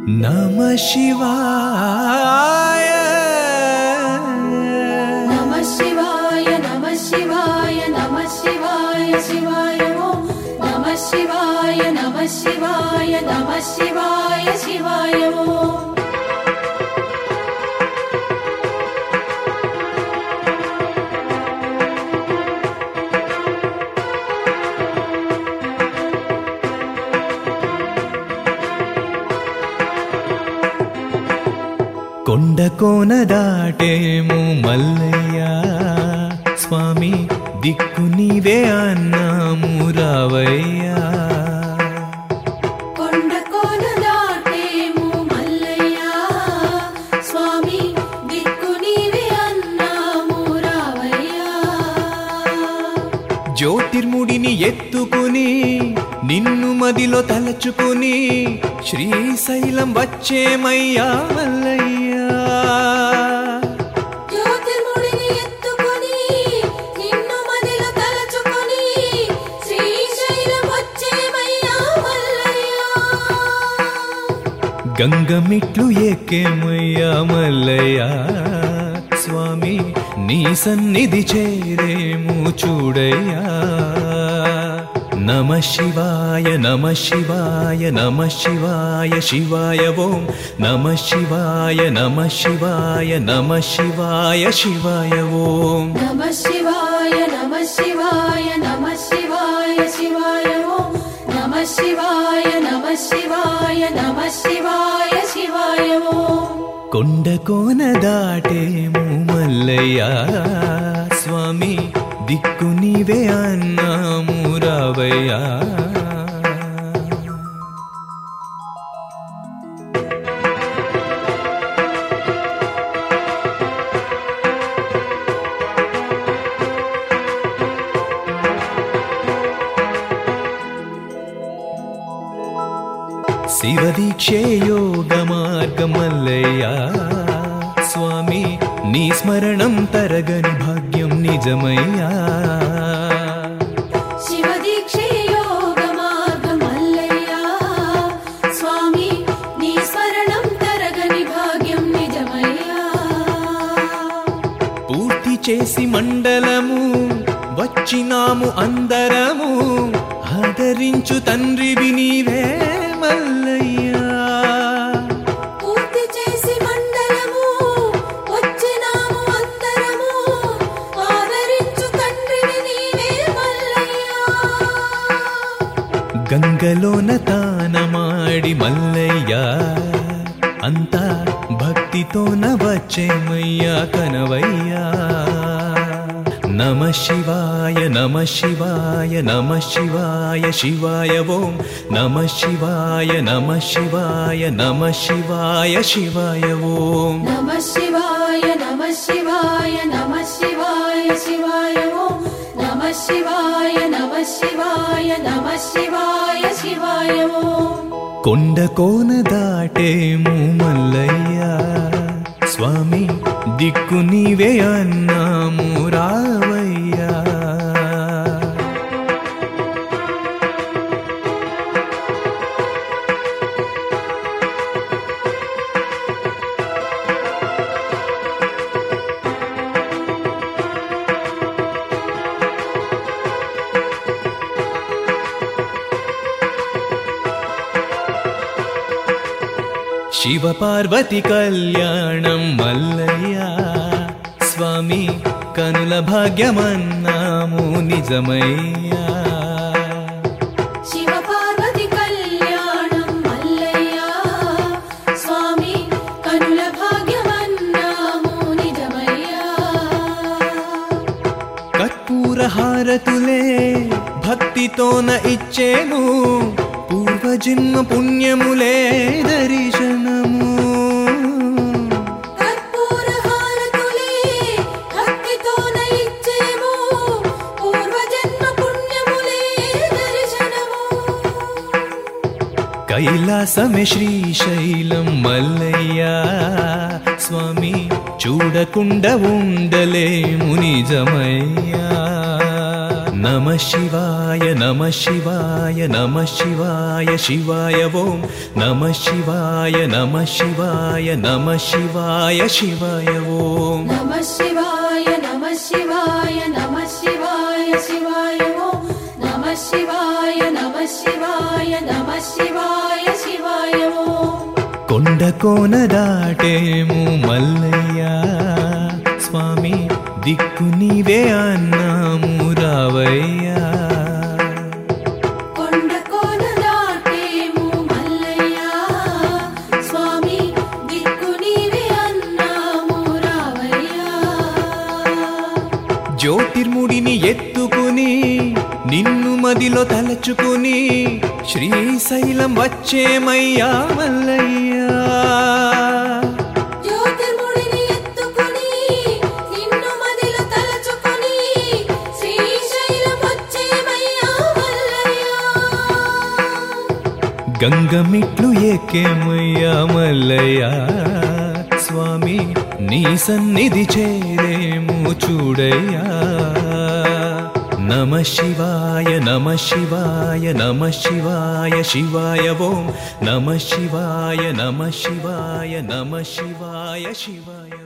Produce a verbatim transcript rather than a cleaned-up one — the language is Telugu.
नमः शिवाय नमः शिवाय नमः शिवाय नमः शिवाय शिवाय ओम नमः शिवाय नमः शिवाय नमः शिवाय शिवाय ओम కొండ కోన దాటేము మల్లయ్య స్వామి దిక్కు నీవే అన్నాము రావయ్యా కొండ కోన దాటేము మల్లయ్య స్వామి దిక్కు నీవే అన్నాము రావయ్యా జ్యోతిర్ముడిని ఎత్తుకుని నిన్ను మదిలో తలచుకుని శ్రీశైలం వచ్చేమయ్యా మల్లయ్యా జ్యోతిర్ముడిని ఎత్తుకుని నిన్ను మదిలో తలచుకుని శ్రీశైలం వచ్చేమయ్యా మల్లయ్యా గంగమిట్లు ఎక్కేమయ్యా మల్లయ్యా స్వామి నీ సన్నిధి చేరేము చూడయ్యా नमः शिवाय नमः शिवाय नमः शिवाय शिवाय ओम नमः शिवाय नमः शिवाय नमः शिवाय शिवाय ओम नमः शिवाय नमः शिवाय नमः शिवाय शिवाय ओम नमः शिवाय नमः शिवाय नमः शिवाय शिवाय ओम కొండ కోన దాటేము మల్లయ్య స్వామి దిక్కు నీవే అన్నాము రావయ్యా శివదీక్షే యోగ మార్గం మల్లయ్యా స్వామి నీ స్మరణం తరగని భాగ్యం నిజమయ్యా శివదీక్షే యోగ మార్గం మల్లయ్యా స్వామి నీ స్మరణం తరగని భాగ్యం నిజమయ్యా పూర్తి చేసి మండలము వచ్చినాము అందరము ఆదరించు తండ్రివి నీవే మల్లయ్యా పూర్తి చేసి మండలము వచ్చినాము అందరము ఆదరించు తండ్రివి నీవే మల్లయ్యా గంగలోన తానమాడి మల్లయ్యా అంతా భక్తితోన వచ్చేమయ్యా కనవయ్యా नमः शिवाय नमः शिवाय नमः शिवाय शिवाय ओम नमः शिवाय नमः शिवाय नमः शिवाय शिवाय ओम नमः शिवाय नमः शिवाय नमः शिवाय शिवाय ओम नमः शिवाय नमः शिवाय नमः शिवाय शिवाय ओम కొండ కోన దాటేము మల్లయ్యా స్వామి దిక్కు నీవే అన్నాము రావయ్యా శివ పార్వతి కళ్యాణం మల్లయ్యా స్వామి కనుల భాగ్యమన్నాము నిజమయ్యా శివ పార్వతి కళ్యాణం మల్లయ్యా స్వామి కనుల భాగ్యమన్నాము నిజమయ్యా కర్పూర హారతులే భక్తితోన ఇచ్చేము పూర్వజన్మ పుణ్యములే దర్శనము కర్పూర హారతులే భక్తితోన ఇచ్చేము పూర్వజన్మ పుణ్యములే దర్శనము కైలాసమే శ్రీశైలం మల్లయ్యా స్వామి చూడకుండా ఉండలేము నిజమయ్యా నమః శివాయ నమః శివాయ నమః శివాయ శివాయ ఓం నమః శివాయ నమః శివాయ నమః శివాయ శివాయ ఓం నమః శివాయ నమః శివాయ నమః శివాయ శివాయ ఓం నమః శివాయ నమః శివాయ నమః శివాయ శివాయ ఓం కొండ కోన దాటేము మల్లయ్య స్వామి దిక్కు నీవే అన్నాము రావయ్యా కొండ కోన దాటేము మల్లయ్య స్వామి దిక్కు నీవే అన్నాము రావయ్యా జ్యోతిర్ముడిని ఎత్తుకుని నిన్ను మదిలో తలచుకుని శ్రీశైలం వచ్చేమయ్యా మల్లయ్యా జ్యోతిర్ముడిని ఎత్తుకుని నిన్ను మదిలో తలచుకుని శ్రీశైలం వచ్చేమయ్యా మల్లయ్యా గంగమిట్లు ఎక్కేమయ్యా మల్లయ్యా స్వామి నీ సన్నిధి చేరేము చూడయ్యా నమః శివాయ నమః శివాయ నమః శివాయ శివాయ ఓం నమః శివాయ నమః శివాయ నమః శివాయ శివాయ